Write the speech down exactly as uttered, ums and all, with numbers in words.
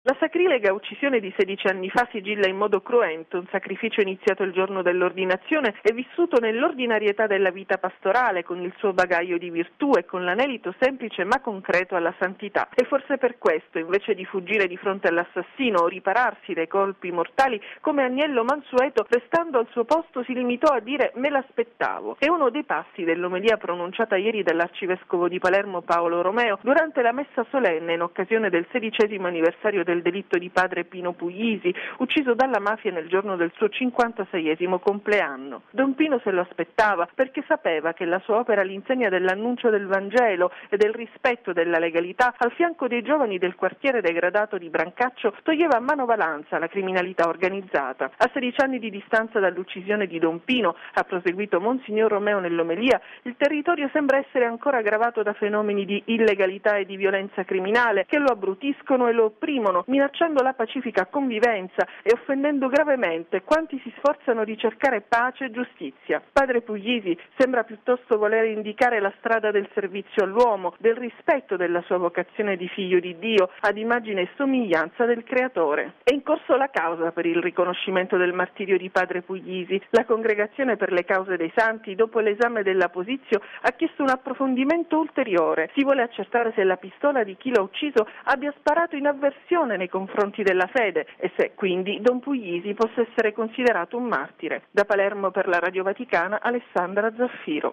La sacrilega uccisione di sedici anni fa sigilla in modo cruento un sacrificio iniziato il giorno dell'ordinazione e vissuto nell'ordinarietà della vita pastorale, con il suo bagaglio di virtù e con l'anelito semplice ma concreto alla santità. E forse per questo, invece di fuggire di fronte all'assassino o ripararsi dai colpi mortali, come Agnello Mansueto, restando al suo posto, si limitò a dire «me l'aspettavo». È uno dei passi dell'omelia pronunciata ieri dall'arcivescovo di Palermo Paolo Romeo durante la messa solenne in occasione del sedicesimo anniversario del delitto di padre Pino Puglisi, ucciso dalla mafia nel giorno del suo cinquantaseiesimo compleanno. Don Pino se lo aspettava perché sapeva che la sua opera all'insegna dell'annuncio del Vangelo e del rispetto della legalità al fianco dei giovani del quartiere degradato di Brancaccio toglieva a manovalanza la criminalità organizzata. A sedici anni di distanza dall'uccisione di Don Pino, ha proseguito Monsignor Romeo nell'omelia, il territorio sembra essere ancora aggravato da fenomeni di illegalità e di violenza criminale che lo abbrutiscono e lo opprimono, minacciando la pacifica convivenza e offendendo gravemente quanti si sforzano di cercare pace e giustizia. Padre Puglisi sembra piuttosto voler indicare la strada del servizio all'uomo, del rispetto della sua vocazione di figlio di Dio, ad immagine e somiglianza del Creatore. È in corso la causa per il riconoscimento del martirio di Padre Puglisi. La Congregazione per le Cause dei Santi, dopo l'esame della posizio, ha chiesto un approfondimento ulteriore. Si vuole accertare se la pistola di chi l'ha ucciso abbia sparato in avversione nei confronti della fede e se quindi Don Puglisi possa essere considerato un martire. Da Palermo per la Radio Vaticana, Alessandra Zaffiro.